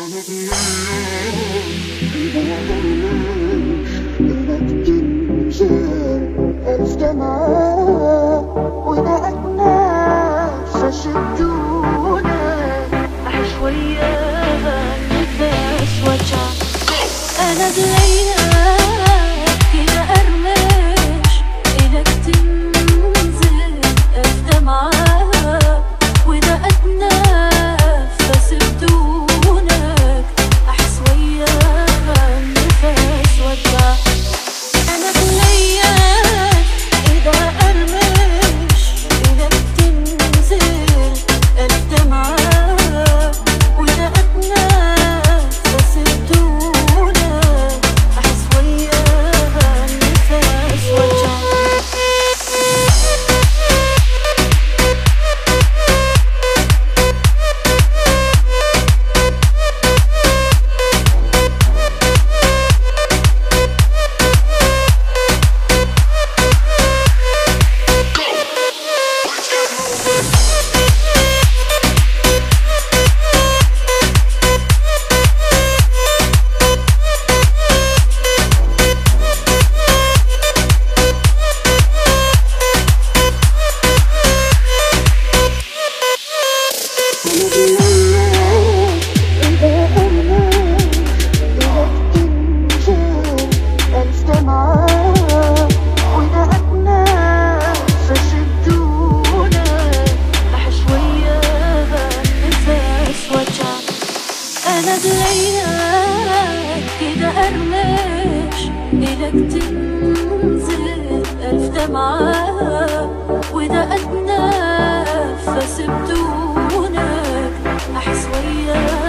أنا بليلك كده أرمش إيدك تنزل الدمعة وده أتنفس بدونك أحس وياها النفس وجع أنا بليلك كده أرمش إيدك تنزل الدمعة وده أتنفس بدونك أحس وياها النفس وجع أنا بليلك كده أرمش إيدك تنزل ألف دمعة وده أتنفس بدونك أحس وياك